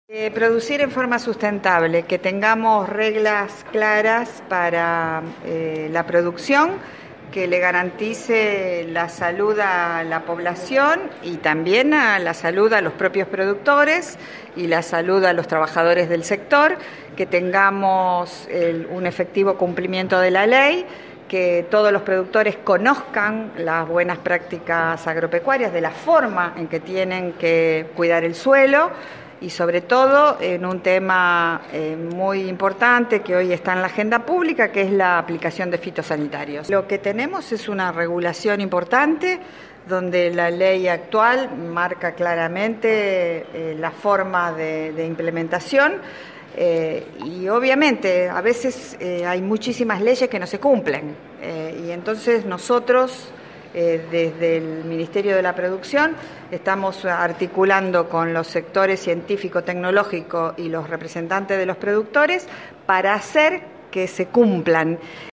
Producir en forma sustentable, que tengamos reglas claras para la producción, que le garantice la salud a la población y también a la salud a los propios productores y la salud a los trabajadores del sector, que tengamos un efectivo cumplimiento de la ley, que todos los productores conozcan las buenas prácticas agropecuarias, de la forma en que tienen que cuidar el suelo, y sobre todo en un tema muy importante que hoy está en la agenda pública, que es la aplicación de fitosanitarios. Lo que tenemos es una regulación importante, donde la ley actual marca claramente la forma de implementación, y obviamente a veces hay muchísimas leyes que no se cumplen, y entonces nosotros desde el Ministerio de la Producción estamos articulando con los sectores científico, tecnológico y los representantes de los productores para hacer que se cumplan.